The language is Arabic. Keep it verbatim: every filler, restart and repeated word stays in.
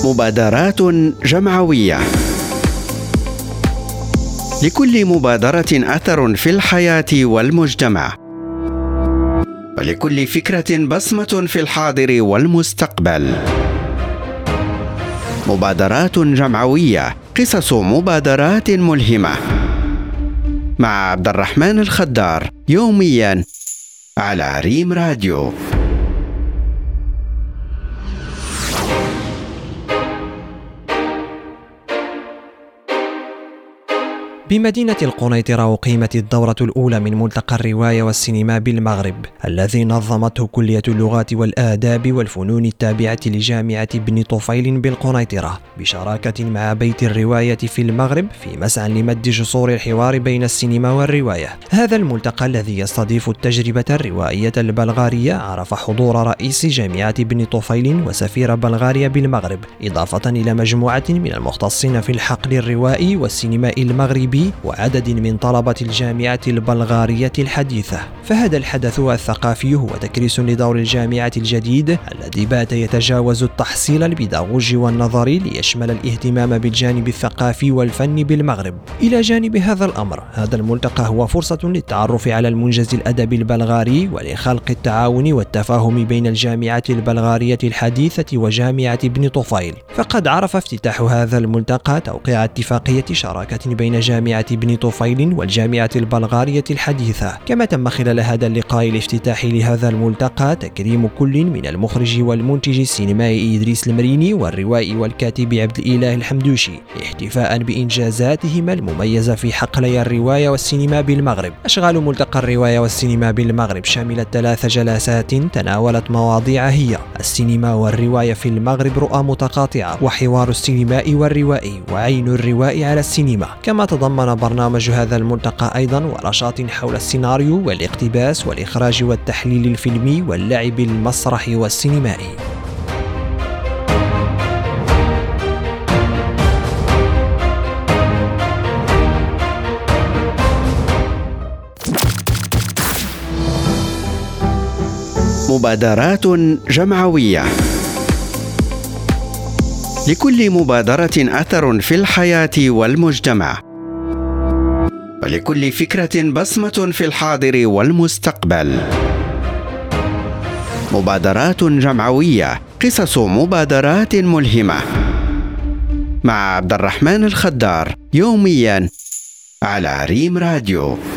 مبادرات جمعوية. لكل مبادرة أثر في الحياة والمجتمع، ولكل فكرة بصمة في الحاضر والمستقبل. مبادرات جمعوية، قصص مبادرات ملهمة، مع عبد الرحمن الخضار، يوميا على ريم راديو. بمدينة القنيطرة أقيمت الدورة الأولى من ملتقى الرواية والسينما بالمغرب، الذي نظمته كلية اللغات والآداب والفنون التابعة لجامعة ابن طفيل بالقنيطرة، بشراكة مع بيت الرواية في المغرب، في مسعى لمد جسور الحوار بين السينما والرواية. هذا الملتقى الذي يستضيف التجربة الروائية البلغارية عرف حضور رئيس جامعة ابن طفيل وسفير بلغاريا بالمغرب، إضافة إلى مجموعة من المختصين في الحقل الروائي والسينمائي المغربي وعدد من طلبة الجامعة البلغارية الحديثة. فهذا الحدث الثقافي هو تكريس لدور الجامعة الجديد الذي بات يتجاوز التحصيل البيداغوجي والنظري ليشمل الاهتمام بالجانب الثقافي والفني بالمغرب. إلى جانب هذا الأمر، هذا الملتقى هو فرصة للتعرف على المنجز الأدبي البلغاري ولخلق التعاون والتفاهم بين الجامعة البلغارية الحديثة وجامعة ابن طفيل. فقد عرف افتتاح هذا الملتقى توقيع اتفاقية شراكة بين جامعة ابن طفيل والجامعة البلغارية الحديثة. كما تم خلال هذا اللقاء الافتتاحي لهذا الملتقى تكريم كل من المخرج والمنتج السينمائي إدريس المريني والروائي والكاتب عبد الإله الحمدوشي، احتفاء بإنجازاتهما المميزة في حقلي الرواية والسينما بالمغرب. أشغال ملتقى الرواية والسينما بالمغرب شملت ثلاث جلسات تناولت مواضيع هي السينما والرواية في المغرب، رؤى متقاطعة، وحوار السينماء والروائي، وعين الروائي على السينما. كما تضمن برنامج هذا الملتقى أيضا ورشات حول السيناريو والاقتباس والإخراج والتحليل الفيلمي واللعب المسرحي والسينمائي. مبادرات جمعوية. لكل مبادرة أثر في الحياة والمجتمع، ولكل فكرة بصمة في الحاضر والمستقبل. مبادرات جمعوية، قصص مبادرات ملهمة، مع عبد الرحمن الخضار، يوميا على ريم راديو.